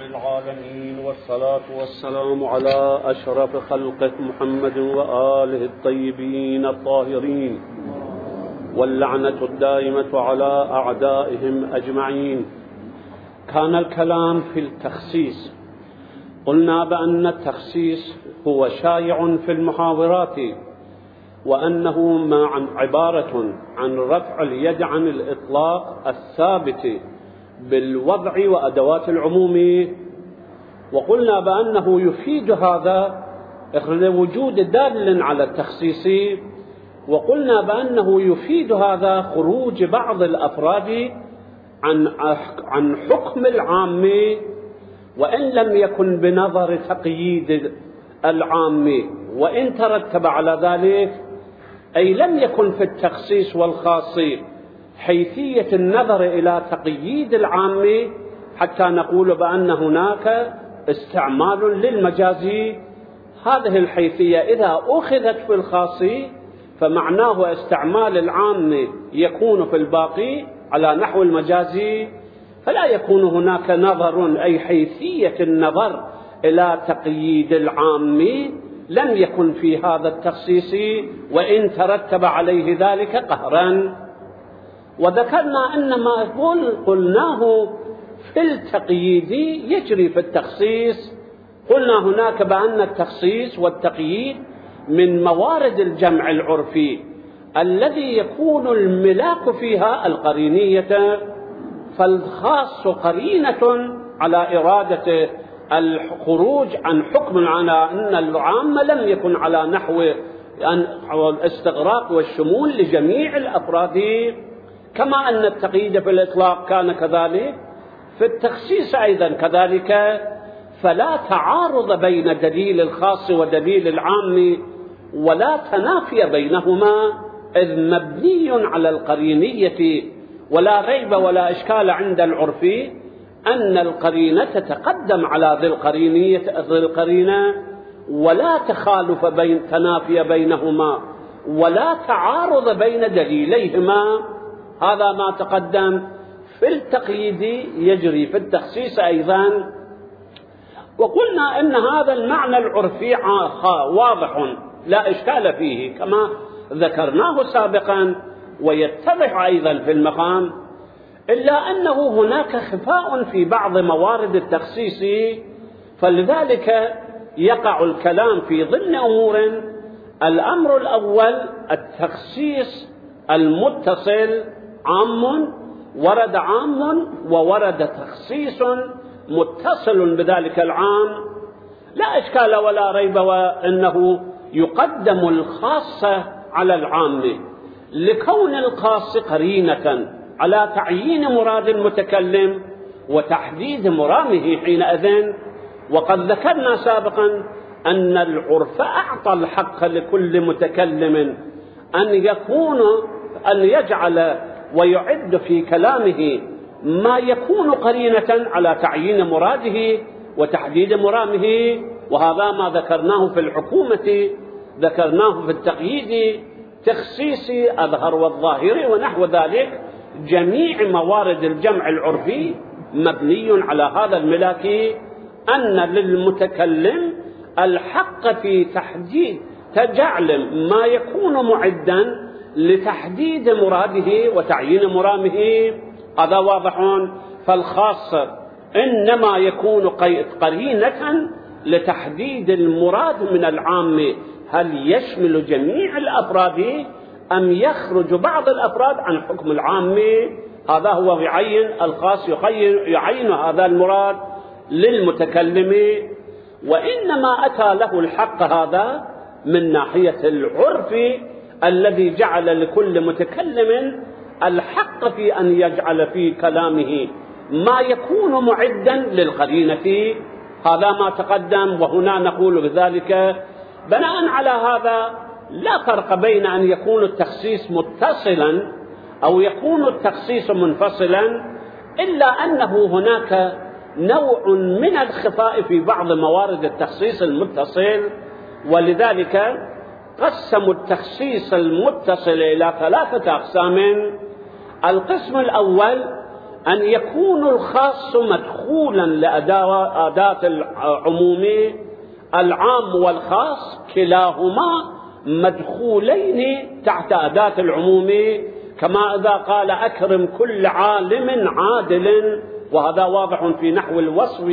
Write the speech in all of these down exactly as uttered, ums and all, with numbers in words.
العالمين، والصلاة والسلام على أشرف خلقه محمد وآله الطيبين الطاهرين، واللعنة الدائمة على أعدائهم أجمعين. كان الكلام في التخصيص. قلنا بأن التخصيص هو شائع في المحاورات، وأنه ما عن عبارة عن رفع اليد عن الإطلاق الثابت بالوضع وأدوات العموم. وقلنا بأنه يفيد هذا وجود دال على التخصيص، وقلنا بأنه يفيد هذا خروج بعض الأفراد عن عن حكم العام، وإن لم يكن بنظر تقييد العام، وإن ترتب على ذلك أي لم يكن في التخصيص والخاص حيثية النظر إلى تقييد العام حتى نقول بأن هناك استعمال للمجاز. هذه الحيثية إذا أخذت في الخاص فمعناه استعمال العام يكون في الباقي على نحو المجاز، فلا يكون هناك نظر أي حيثية النظر إلى تقييد العام لم يكن في هذا التخصيص، وإن ترتب عليه ذلك قهرا. وذكرنا أن ما قلناه في التقييد يجري في التخصيص. قلنا هناك بأن التخصيص والتقييد من موارد الجمع العرفي الذي يكون الملاك فيها القرينية، فالخاص قرينة على إرادة الخروج عن حكم على أن العام لم يكن على نحو الاستغراق والشمول لجميع الأفراد، كما أن التقييد في الإطلاق كان كذلك، في التخصيص أيضا كذلك. فلا تعارض بين دليل الخاص ودليل العام، ولا تنافي بينهما، إذ مبني على القرينية، ولا ريب ولا إشكال عند العرف أن القرينة تتقدم على ذي القرينية ذي القرينة، ولا تخالف بين تنافي بينهما، ولا تعارض بين دليليهما. هذا ما تقدم في التقييد يجري في التخصيص أيضا. وقلنا أن هذا المعنى العرفي واضح لا إشكال فيه كما ذكرناه سابقا، ويتضح أيضا في المقام، إلا أنه هناك خفاء في بعض موارد التخصيص، فلذلك يقع الكلام في ضمن أمور. الأمر الأول التخصيص المتصل عام، ورد عام وورد تخصيص متصل بذلك العام، لا إشكال ولا ريب وأنه يقدم الخاص على العام لكون الخاص قرينة على تعيين مراد المتكلم وتحديد مرامه حينئذ. وقد ذكرنا سابقا أن العرف أعطى الحق لكل متكلم أن يكون أن يجعل ويعد في كلامه ما يكون قرينة على تعيين مراده وتحديد مرامه. وهذا ما ذكرناه في الحكومة، ذكرناه في التقييد، تخصيص أظهر والظاهر ونحو ذلك. جميع موارد الجمع العرفي مبني على هذا الملاك، أن للمتكلم الحق في تحديد تجعل ما يكون معدا لتحديد مراده وتعيين مرامه. هذا واضح. فالخاص إنما يكون قرينة لتحديد المراد من العام، هل يشمل جميع الأفراد أم يخرج بعض الأفراد عن حكم العام. هذا هو يعين الخاص، يعين هذا المراد للمتكلم. وإنما أتى له الحق هذا من ناحية العرف الذي جعل لكل متكلم الحق في أن يجعل في كلامه ما يكون معدا للقرينة. هذا ما تقدم. وهنا نقول بذلك بناء على هذا لا فرق بين أن يكون التخصيص متصلا أو يكون التخصيص منفصلا، إلا أنه هناك نوع من الخفاء في بعض موارد التخصيص المتصل. ولذلك قسموا التخصيص المتصل إلى ثلاثة أقسام. القسم الأول أن يكون الخاص مدخولا لأداة العموم، العام والخاص كلاهما مدخولين تحت أداة العموم، كما إذا قال أكرم كل عالم عادل، وهذا واضح في نحو الوصف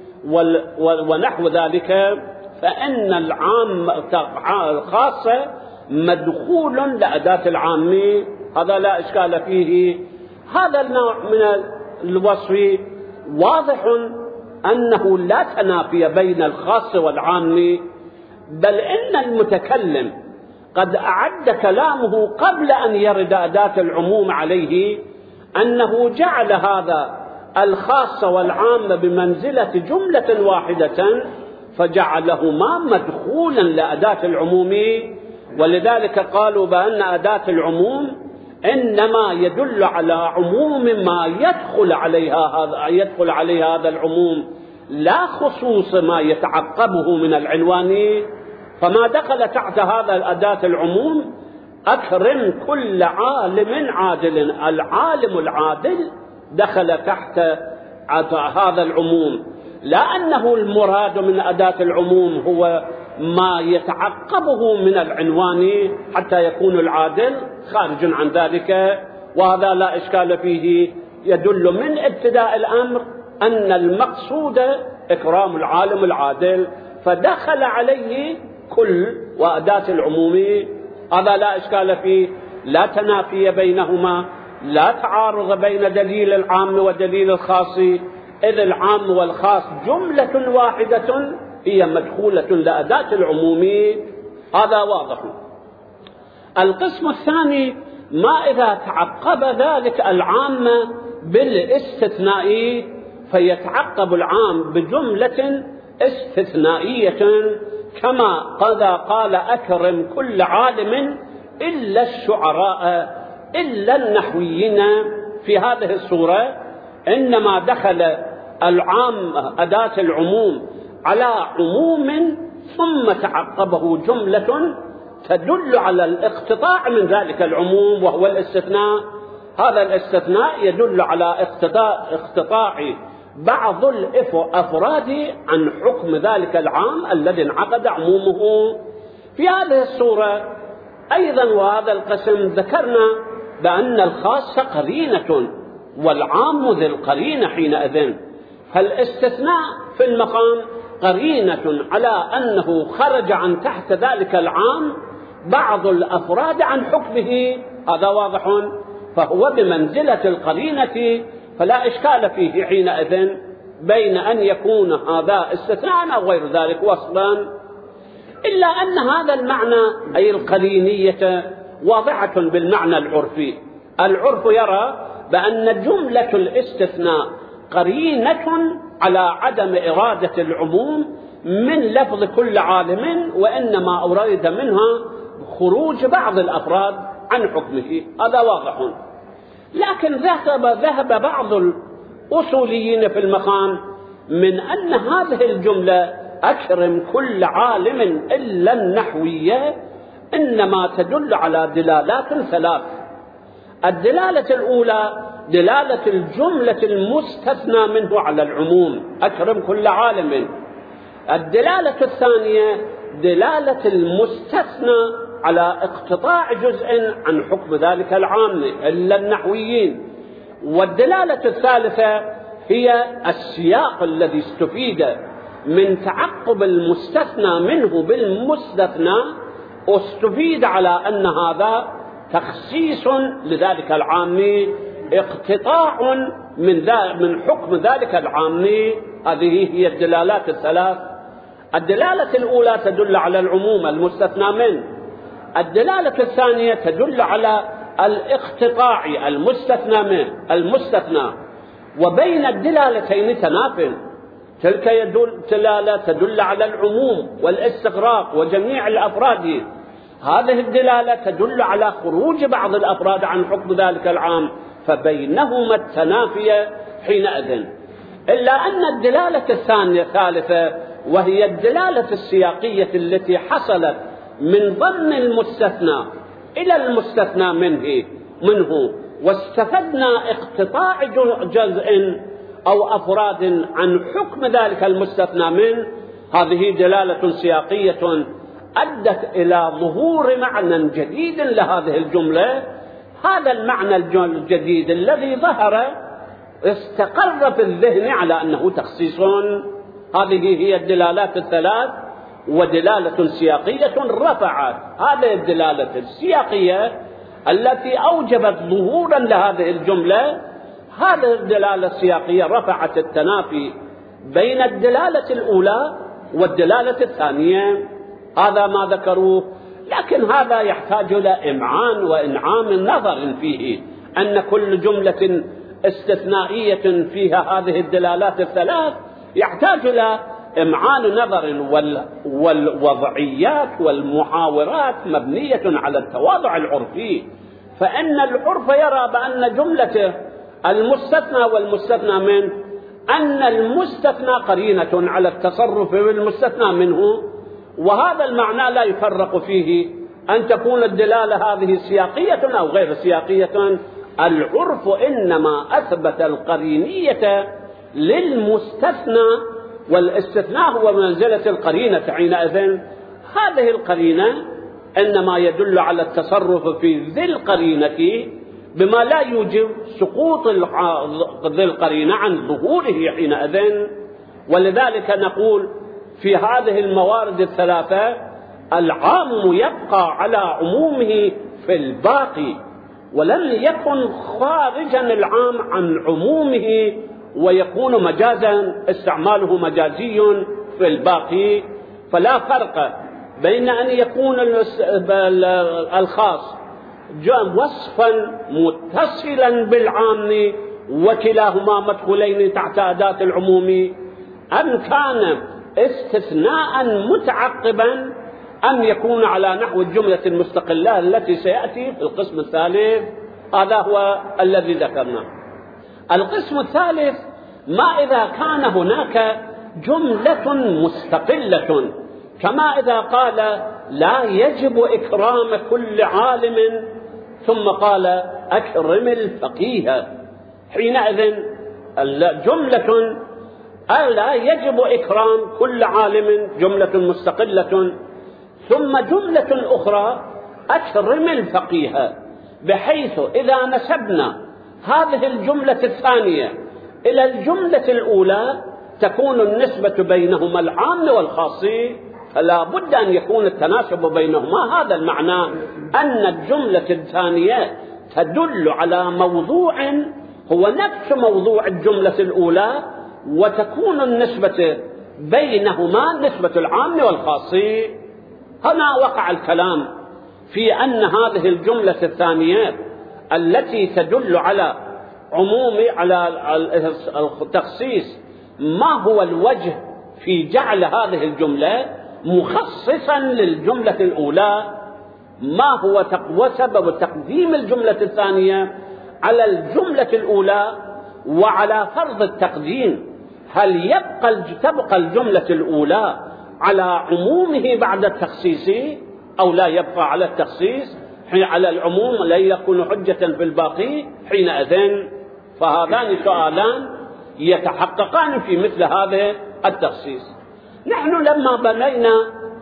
ونحو ذلك، فإن العام الخاصة مدخول لأداة العام، هذا لا إشكال فيه. هذا النوع من الوصف واضح أنه لا تنافي بين الخاص والعام، بل إن المتكلم قد أعد كلامه قبل أن يرد أداة العموم عليه، أنه جعل هذا الخاص والعام بمنزلة جملة واحدة، فجعلهما مدخولا لأداة العموم. ولذلك قالوا بأن أداة العموم إنما يدل على عموم ما يدخل عليها هذا يدخل عليها هذا العموم، لا خصوص ما يتعقبه من العنوان. فما دخل تحت هذا الأداة العموم أكرم كل عالم عادل، العالم العادل دخل تحت هذا العموم، لا أنه المراد من أداة العموم هو ما يتعقبه من العنوان حتى يكون العادل، خارج عن ذلك، وهذا لا إشكال فيه، يدل من ابتداء الأمر أن المقصود إكرام العالم العادل، فدخل عليه كل وأداة العموم، هذا لا إشكال فيه، لا تنافي بينهما، لا تعارض بين دليل العام ودليل الخاص، إذ العام والخاص جملة واحدة هي مدخولة لأداة العموم، هذا واضح. القسم الثاني ما إذا تعقب ذلك العام بالاستثناء، فيتعقب العام بجملة استثنائية، كما قد قال أكرم كل عالم إلا الشعراء إلا النحويين. في هذه الصورة إنما دخل العام أداة العموم على عموم ثم تعقبه جملة تدل على الاقتطاع من ذلك العموم وهو الاستثناء. هذا الاستثناء يدل على اقتطاع, اقتطاع بعض الأفراد عن حكم ذلك العام الذي انعقد عمومه. في هذه الصورة أيضا وهذا القسم ذكرنا بأن الخاص قرينة والعام ذي القرينة حينئذ، فالاستثناء في المقام قرينة على أنه خرج عن تحت ذلك العام بعض الأفراد عن حكمه، هذا واضح، فهو بمنزلة القرينة، فلا إشكال فيه حينئذ بين أن يكون هذا استثناء أو غير ذلك وصلا، إلا أن هذا المعنى أي القرينية واضحة بالمعنى العرفي. العرف يرى بأن جملة الاستثناء قرينة على عدم إرادة العموم من لفظ كل عالم، وإنما أريد منها خروج بعض الأفراد عن حكمه، هذا واضح. لكن ذهب, ذهب بعض الأصوليين في المقام من أن هذه الجملة أكرم كل عالم إلا النحوية إنما تدل على دلالات ثلاث. الدلالة الأولى دلالة الجملة المستثنى منه على العموم، أكرم كل عالم. الدلالة الثانية دلالة المستثنى على اقتطاع جزء عن حكم ذلك العام إلا النحويين. والدلالة الثالثة هي السياق الذي استفيد من تعقب المستثنى منه بالمستثنى، استفيد على أن هذا تخصيص لذلك العام، اقتطاع من, من حكم ذلك العام. هذه هي الدلالات الثلاث. الدلالة الأولى تدل على العموم المستثنى منه، الدلالة الثانية تدل على الاقتطاع المستثنى منه المستثنى، وبين الدلالتين تنافي. تلك يدل دلالة تدل على العموم والاستغراق وجميع الأفراد، هذه الدلالة تدل على خروج بعض الأفراد عن حكم ذلك العام، فبينهما التنافي حينئذ. إلا أن الدلالة الثانية الثالثة وهي الدلالة السياقية التي حصلت من ضمن المستثنى إلى المستثنى منه منه واستفدنا اقتطاع جزء أو أفراد عن حكم ذلك المستثنى منه، هذه دلالة سياقية أدت إلى ظهور معنى جديد لهذه الجملة. هذا المعنى الجديد الذي ظهر استقر في الذهن على أنه تخصيص. هذه هي الدلالات الثلاث، ودلالة سياقية رفعت هذه الدلالة السياقية التي أوجبت ظهورا لهذه الجملة. هذه الدلالة السياقية رفعت التنافي بين الدلالة الأولى والدلالة الثانية. هذا ما ذكروه، لكن هذا يحتاج إلى إمعان وإنعام نظر فيه، أن كل جملة استثنائية فيها هذه الدلالات الثلاث يحتاج إلى إمعان نظر، والوضعيات والمحاورات مبنية على التواضع العرفي. فإن العرف يرى بأن جملة المستثنى والمستثنى منه، أن المستثنى قرينة على التصرف بالمستثنى منه، وهذا المعنى لا يفرق فيه أن تكون الدلالة هذه سياقية أو غير سياقية. العرف إنما أثبت القرينية للمستثنى، والاستثناء هو منزلة القرينة حينئذ. هذه القرينة إنما يدل على التصرف في ذي القرينة بما لا يوجب سقوط ذي القرينة عن ظهوره حينئذ. ولذلك نقول في هذه الموارد الثلاثة العام يبقى على عمومه في الباقي، ولم يكن خارجا العام عن عمومه ويكون مجازا، استعماله مجازي في الباقي. فلا فرق بين أن يكون الخاص وصفا متصلا بالعام وكلاهما مدخولين تحت أداة العموم، أم كان استثناء متعقبا، أم يكون على نحو الجملة المستقلة التي سيأتي في القسم الثالث. هذا هو الذي ذكرناه. القسم الثالث ما إذا كان هناك جملة مستقلة، كما إذا قال لا يجب إكرام كل عالم ثم قال أكرم الفقيه، حينئذ جملة لا يجب إكرام كل عالم جملة مستقلة، ثم جملة أخرى أكرم الفقيه، بحيث إذا نسبنا هذه الجملة الثانية إلى الجملة الأولى تكون النسبة بينهما العام والخاص، فلا بد أن يكون التناسب بينهما. هذا المعنى أن الجملة الثانية تدل على موضوع هو نفس موضوع الجملة الأولى، وتكون النسبة بينهما نسبة العام والخاص. هنا وقع الكلام في أن هذه الجملة الثانية التي تدل على عموم على التخصيص، ما هو الوجه في جعل هذه الجملة مخصصا للجملة الأولى؟ ما هو سبب تقديم الجملة الثانية على الجملة الأولى وعلى فرض التقديم؟ هل يبقى تبقى الجملة الأولى على عمومه بعد التخصيص أو لا يبقى على التخصيص على العموم لا يكون حجة في الباقي حينئذ؟ فهذان سؤالان يتحققان في مثل هذا التخصيص. نحن لما بنينا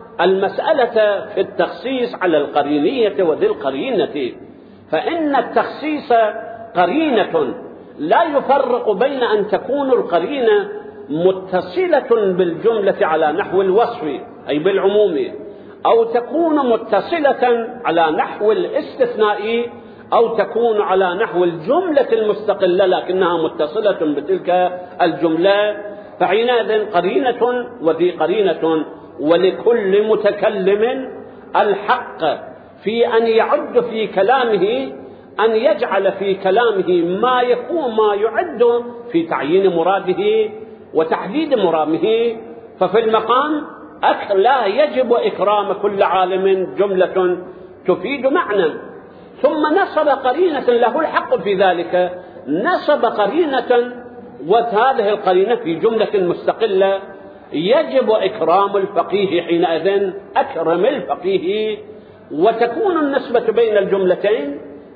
المسألة في التخصيص على القرينية وذي القرينة، فإن التخصيص قرينة لا يفرق بين أن تكون القرينة متصلة بالجملة على نحو الوصف أي بالعموم، أو تكون متصلة على نحو الاستثناء، أو تكون على نحو الجملة المستقلة لكنها متصلة بتلك الجملة. فحينئذ قرينة وذي قرينة، ولكل متكلم الحق في أن يعد في كلامه، أن يجعل في كلامه ما يكون ما يعد في تعيين مراده وتحديد مرامه. ففي المقام لا يجب إكرام كل عالم جملة تفيد معنى، ثم نصب قرينة له الحق في ذلك، نصب قرينة وهذه القرينة في جملة مستقلة يجب إكرام الفقيه، حينئذ أكرم الفقيه، وتكون النسبة بين الجملتين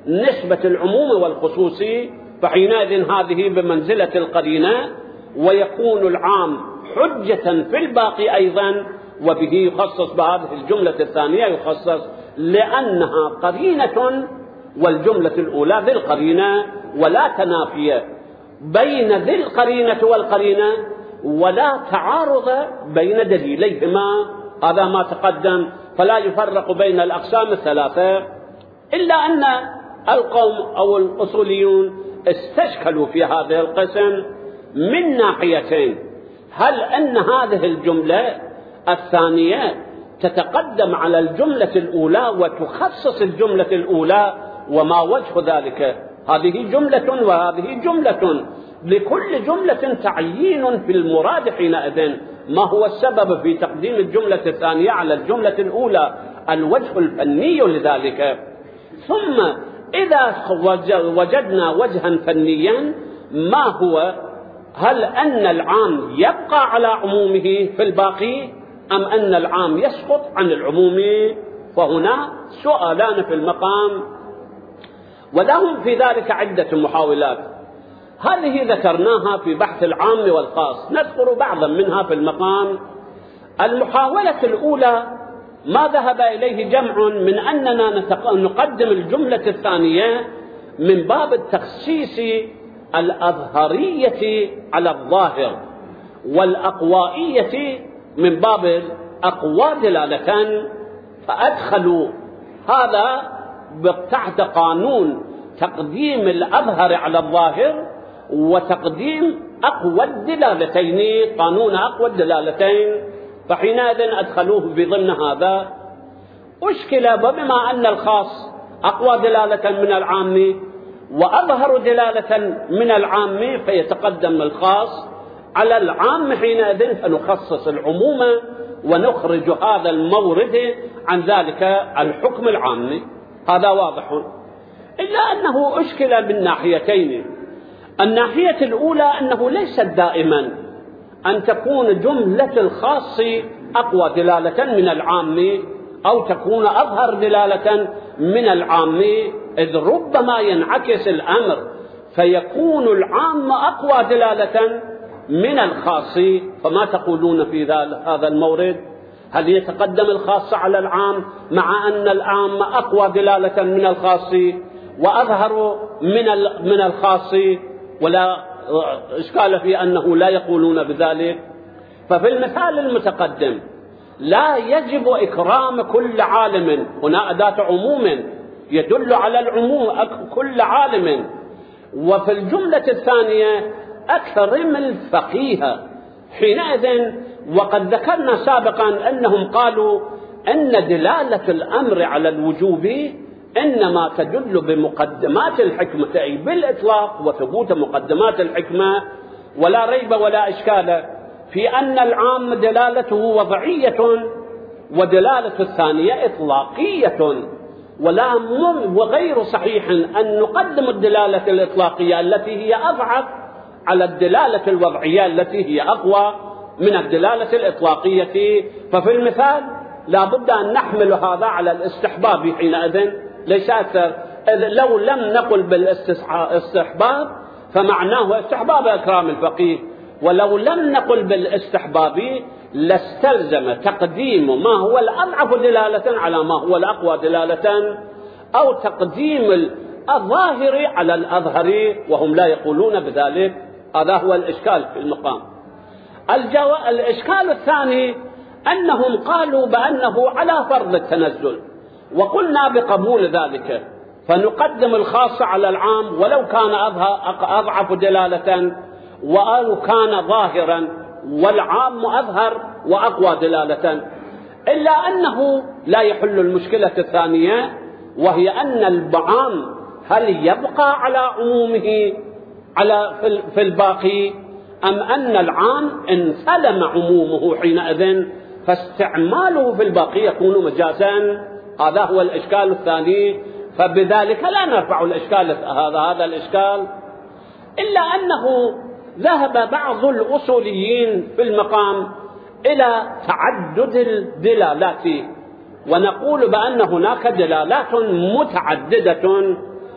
نسبة العموم والخصوص، فحينئذ هذه بمنزلة القرينة، ويكون العام حجة في الباقي أيضا، وبه يخصص بهذه الجملة الثانية يخصص لأنها قرينة، والجملة الأولى ذي القرينة، ولا تنافي بين ذي القرينة والقرينة، ولا تعارض بين دليليهما. هذا ما تقدم، فلا يفرق بين الأقسام الثلاثة، إلا أن القوم أو الأصوليون استشكلوا في هذا القسم من ناحيتين: هل أن هذه الجملة الثانية تتقدم على الجملة الأولى وتخصص الجملة الأولى، وما وجه ذلك؟ هذه جملة وهذه جملة، لكل جملة تعيين في المراد حينئذ. ما هو السبب في تقديم الجملة الثانية على الجملة الأولى؟ الوجه الفني لذلك. ثم إذا وجدنا وجها فنيا، ما هو؟ هل أن العام يبقى على عمومه في الباقي، أم أن العام يسقط عن العموم؟ فهنا سؤالان في المقام، ولهم في ذلك عدة محاولات. هذه ذكرناها في بحث العام والخاص، نذكر بعضا منها في المقام. المحاولة الأولى ما ذهب إليه جمع من أننا نقدم الجملة الثانية من باب التخصيص الأظهرية على الظاهر، والأقوائية من باب الأقوى دلالة، فأدخلوا هذا تحت قانون تقديم الأظهر على الظاهر وتقديم أقوى الدلالتين، قانون أقوى الدلالتين، فحينئذ أدخلوه بضمن هذا. أشكل بما أن الخاص أقوى دلالة من العام وأظهر دلالة من العام، فيتقدم الخاص على العام حينئذ، فنخصص العموم ونخرج هذا المورد عن ذلك الحكم العام. هذا واضح. إلا أنه أشكل من ناحيتين. الناحية الأولى أنه ليس دائما أن تكون جملة الخاص أقوى دلالة من العام، أو تكون أظهر دلالة من العام، إذ ربما ينعكس الأمر فيكون العام أقوى دلالة من الخاص. فما تقولون في هذا المورد؟ هل يتقدم الخاص على العام مع أن العام أقوى دلالة من الخاص وأظهر من من الخاص، ولا إشكال في أنه لا يقولون بذلك؟ ففي المثال المتقدم لا يجب إكرام كل عالم، هنا أداة عموم يدل على العموم، كل عالم. وفي الجملة الثانية أكرم الفقيه. حينئذ وقد ذكرنا سابقا أنهم قالوا أن دلالة الأمر على الوجوب إنما تدل بمقدمات الحكمة، أي بالإطلاق وثبوت مقدمات الحكمة، ولا ريب ولا إشكال في أن العام دلالته وضعية ودلالة الثانية إطلاقية، ولا وغير صحيح أن نقدم الدلالة الإطلاقية التي هي أضعف على الدلالة الوضعية التي هي أقوى من الدلالة الإطلاقية. ففي المثال لا بد أن نحمل هذا على الاستحباب حينئذ ليس أكثر. لو لم نقل بالاستحباب فمعناه استحباب إكرام الفقيه، ولو لم نقل بالاستحباب لاستلزم تقديم ما هو الأضعف دلالة على ما هو الأقوى دلالة، أو تقديم الظاهر على الأظهر، وهم لا يقولون بذلك. هذا هو الإشكال في المقام. الجو... الإشكال الثاني أنهم قالوا بأنه على فرض التنزل، وقلنا بقبول ذلك، فنقدم الخاص على العام ولو كان أضعف دلالة، وأو كان ظاهرا، والعام أظهر وأقوى دلالة. إلا أنه لا يحل المشكلة الثانية، وهي أن العام هل يبقى على عمومه على في الباقي، أم أن العام انسلم عمومه حينئذ فاستعماله في الباقي يكون مجازا. هذا هو الإشكال الثاني، فبذلك لا نرفع الإشكال هذا هذا الإشكال. إلا أنه ذهب بعض الأصوليين في المقام إلى تعدد الدلالات، ونقول بأن هناك دلالات متعددة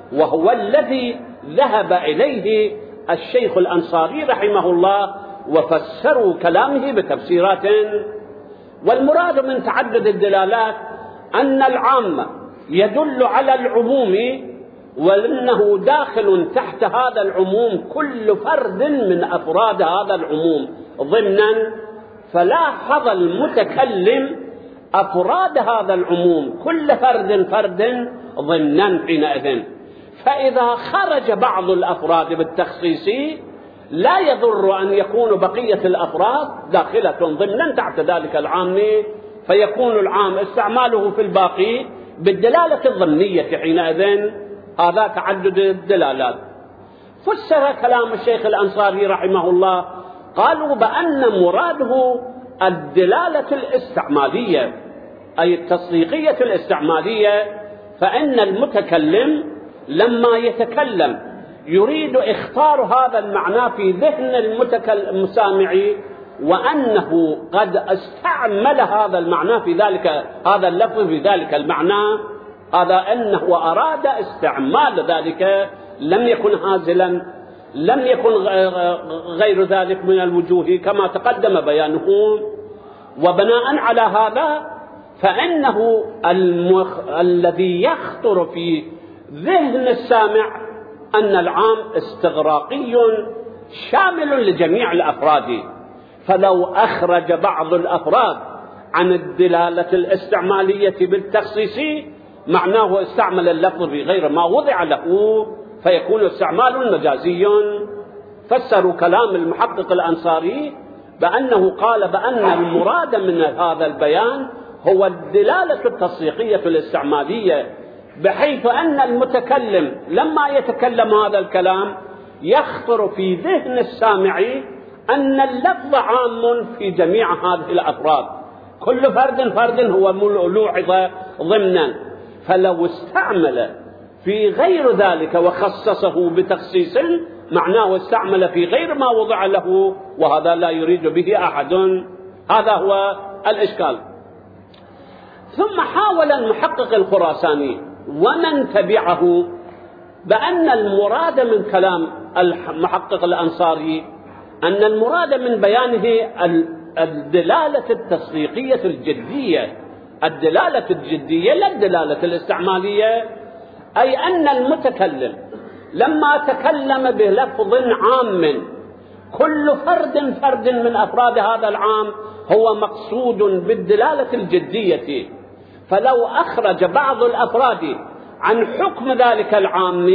وهو الذي ذهب إليه الشيخ الأنصاري رحمه الله، وفسروا كلامه بتفسيرات. والمراد من تعدد الدلالات أن العام يدل على العموم، وأنه داخل تحت هذا العموم كل فرد من أفراد هذا العموم ضمنا. فلاحظ المتكلم أفراد هذا العموم كل فرد فرد ضمنا حينئذ. فإذا خرج بعض الأفراد بالتخصيص لا يضر أن يكون بقية الأفراد داخلة ضمنا تحت ذلك العام، فيكون العام استعماله في الباقي بالدلالة الضمنية حينئذ. هذا تعدد الدلالات. فسر كلام الشيخ الأنصاري رحمه الله، قالوا بأن مراده الدلالة الاستعمالية أي التصديقية الاستعمالية، فإن المتكلم لما يتكلم يريد إخطار هذا المعنى في ذهن المسامع، وأنه قد استعمل هذا المعنى في ذلك هذا اللفظ في ذلك المعنى، هذا أنه أراد استعمال ذلك، لم يكن هازلا، لم يكن غير ذلك من الوجوه كما تقدم بيانه. وبناء على هذا فإنه المخ... الذي يخطر في ذهن السامع أن العام استغراقي شامل لجميع الأفراد. فلو أخرج بعض الأفراد عن الدلالة الاستعمالية بالتخصيص معناه استعمل اللفظ بغير ما وضع له، فيكون استعمال مجازي. فسروا كلام المحقق الأنصاري بأنه قال بأن المراد من هذا البيان هو الدلالة التصديقية الاستعمالية، بحيث أن المتكلم لما يتكلم هذا الكلام يخطر في ذهن السامع أن اللفظ عام في جميع هذه الأفراد، كل فرد فرد هو ملوحظ ضمنا. فلو استعمل في غير ذلك وخصصه بتخصيص معناه استعمل في غير ما وضع له، وهذا لا يريد به أحد. هذا هو الإشكال. ثم حاول المحقق الخراساني ومن تبعه بأن المراد من كلام المحقق الأنصاري أن المراد من بيانه الدلالة التصديقية الجدية، الدلالة الجدية لا الدلالة الاستعمالية، أي أن المتكلم لما تكلم بلفظ عام كل فرد فرد من أفراد هذا العام هو مقصود بالدلالة الجدية. فلو أخرج بعض الأفراد عن حكم ذلك العام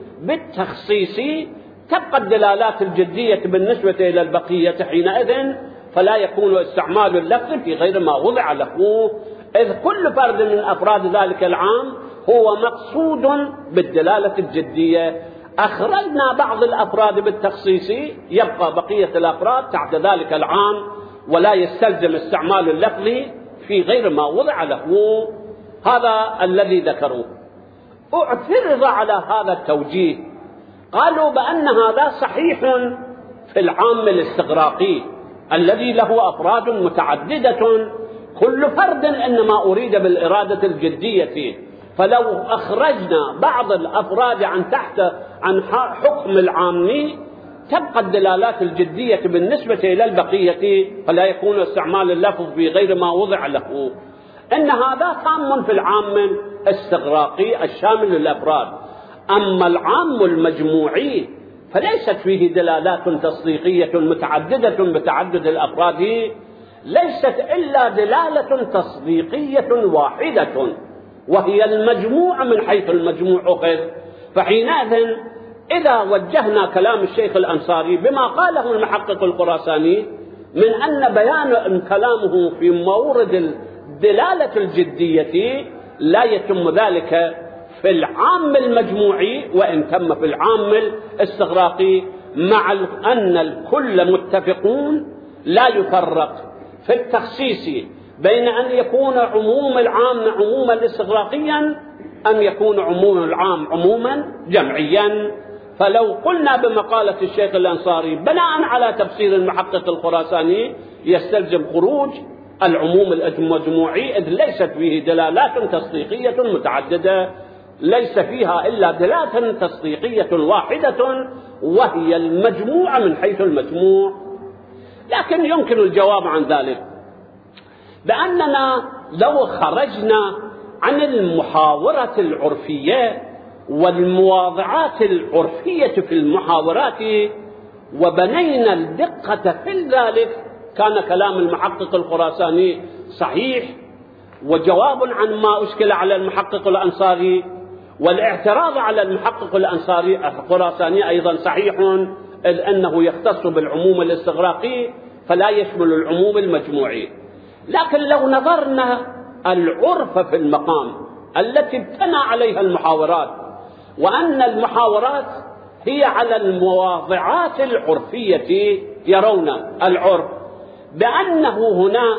بالتخصيص تبقى الدلالات الجدية بالنسبة إلى البقية حينئذ، فلا يكون استعمال اللفظ في غير ما وضع له، إذ كل فرد من أفراد ذلك العام هو مقصود بالدلالة الجدية. أخرجنا بعض الأفراد بالتخصيص يبقى بقية الأفراد تحت ذلك العام، ولا يستلزم استعمال اللفظ في غير ما وضع له. هذا الذي ذكروه. اعترض على هذا التوجيه، قالوا بأن هذا صحيح في العام الاستغراقي الذي له أفراد متعددة، كل فرد إنما أريد بالإرادة الجدية، فلو أخرجنا بعض الأفراد عن تحت عن حكم العام تبقى الدلالات الجدية بالنسبة إلى البقية، فلا يكون استعمال اللفظ في غير ما وضع له. إن هذا تام في العام الاستغراقي الشامل للأفراد. أما العام المجموعي فليست فيه دلالات تصديقية متعددة بتعدد الأفراد، ليست إلا دلالة تصديقية واحدة وهي المجموع من حيث المجموع أخذ. فحينئذ إذا وجهنا كلام الشيخ الأنصاري بما قاله المحقق الخراساني من أن بيان كلامه في مورد الدلالة الجدية لا يتم ذلك في العام المجموعي وإن تم في العام الاستغراقي، مع أن الكل متفقون لا يفرق في التخصيص بين أن يكون عموم العام عموما استغراقيا أم يكون عموم العام عموما جمعيا. فلو قلنا بمقالة الشيخ الأنصاري بناء على تفسير المحقق الخراساني يستلزم خروج العموم المجموعي، إذ ليست فيه دلالات تصديقية متعددة. ليس فيها إلا دلالة تصديقية واحدة وهي المجموعة من حيث المجموع. لكن يمكن الجواب عن ذلك بأننا لو خرجنا عن المحاورة العرفية والمواضعات العرفية في المحاورات وبنينا الدقة في ذلك كان كلام المحقق الخراساني صحيح، وجواب عن ما أشكل على المحقق الأنصاري والاعتراض على المحقق الأنصاري الخراساني أيضا صحيح، إذ أنه يختص بالعموم الاستغراقي فلا يشمل العموم المجموعي. لكن لو نظرنا العرف في المقام التي ابتنى عليها المحاورات، وأن المحاورات هي على المواضعات العرفية، يرون العرف بأنه هنا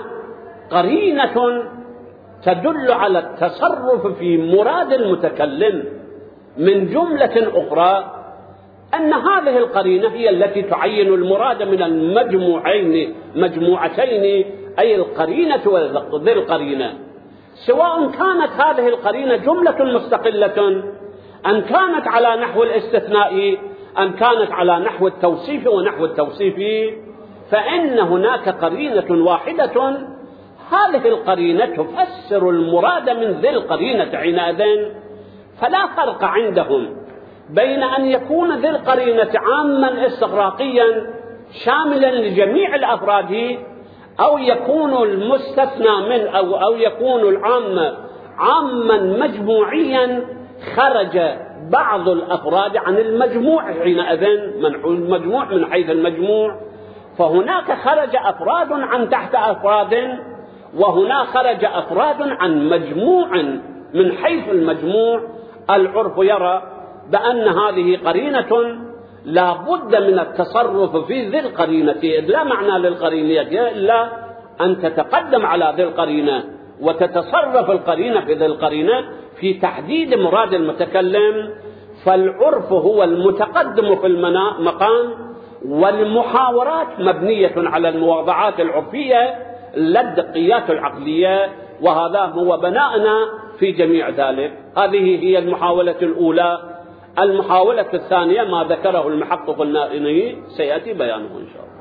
قرينة تدل على التصرف في مراد المتكلم من جملة أخرى، أن هذه القرينة هي التي تعين المراد من المجموعين مجموعتين، أي القرينة وذي القرينة، سواء كانت هذه القرينة جملة مستقلة أم كانت على نحو الاستثناء أم كانت على نحو التوصيف ونحو التوصيف، فإن هناك قرينة واحدة هذه القرينة تفسر المراد من ذي القرينة حينئذ. فلا فرق عندهم بين أن يكون ذي القرينة عاما استغراقيا شاملا لجميع الأفراد، أو يكون المستثنى من أو, أو يكون العام عاما مجموعيا خرج بعض الأفراد عن المجموع حينئذ، منع المجموع من حيث المجموع، فهناك خرج أفراد عن تحت أفراد، وهنا خرج أفراد عن مجموع من حيث المجموع. العرف يرى بأن هذه قرينة لا بد من التصرف في ذي القرينة، إذ لا معنى للقرينة إلا أن تتقدم على ذي القرينة وتتصرف القرينة في ذي القرينة في تحديد مراد المتكلم. فالعرف هو المتقدم في المقام، والمحاورات مبنية على المواضعات العرفية لا الدقيات العقلية، وهذا هو بناءنا في جميع ذلك. هذه هي المحاولة الأولى. المحاولة الثانية ما ذكره المحقق النائني سيأتي بيانه إن شاء الله.